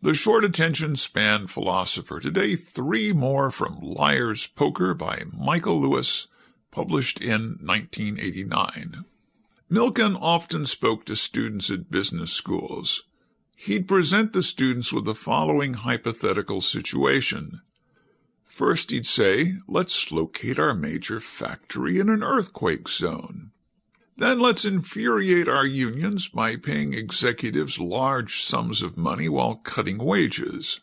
The short attention span philosopher. Today, 3 more from Liar's Poker by Michael Lewis, published in 1989. Milken often spoke to students at business schools. He'd present the students with the following hypothetical situation. First, he'd say, let's locate our major factory in an earthquake zone. Then let's infuriate our unions by paying executives large sums of money while cutting wages.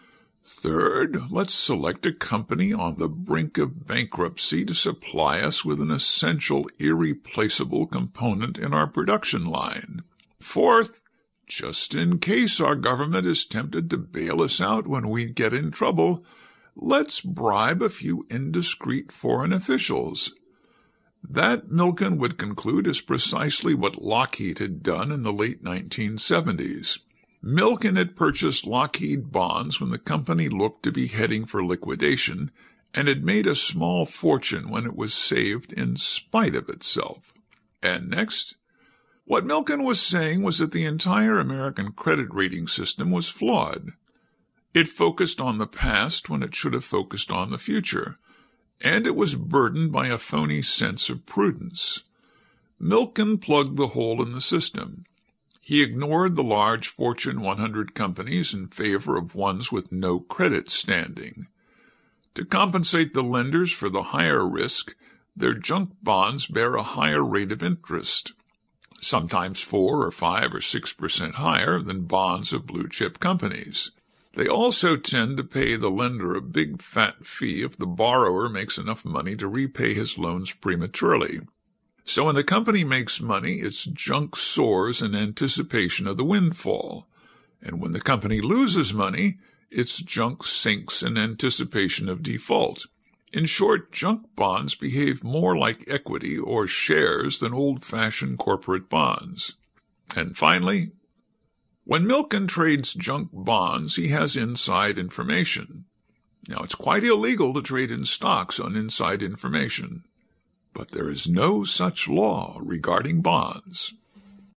Third, let's select a company on the brink of bankruptcy to supply us with an essential, irreplaceable component in our production line. Fourth, just in case our government is tempted to bail us out when we get in trouble, let's bribe a few indiscreet foreign officials. That, Milken would conclude, is precisely what Lockheed had done in the late 1970s. Milken had purchased Lockheed bonds when the company looked to be heading for liquidation and had made a small fortune when it was saved in spite of itself. And next, what Milken was saying was that the entire American credit rating system was flawed. It focused on the past when it should have focused on the future, and it was burdened by a phony sense of prudence. Milken plugged the hole in the system. He ignored the large Fortune 100 companies in favor of ones with no credit standing. To compensate the lenders for the higher risk, their junk bonds bear a higher rate of interest, sometimes 4 or 5 or 6% higher than bonds of blue-chip companies. They also tend to pay the lender a big fat fee if the borrower makes enough money to repay his loans prematurely. So when the company makes money, its junk soars in anticipation of the windfall. And when the company loses money, its junk sinks in anticipation of default. In short, junk bonds behave more like equity or shares than old-fashioned corporate bonds. And finally, when Milken trades junk bonds, he has inside information. Now, it's quite illegal to trade in stocks on inside information, but there is no such law regarding bonds.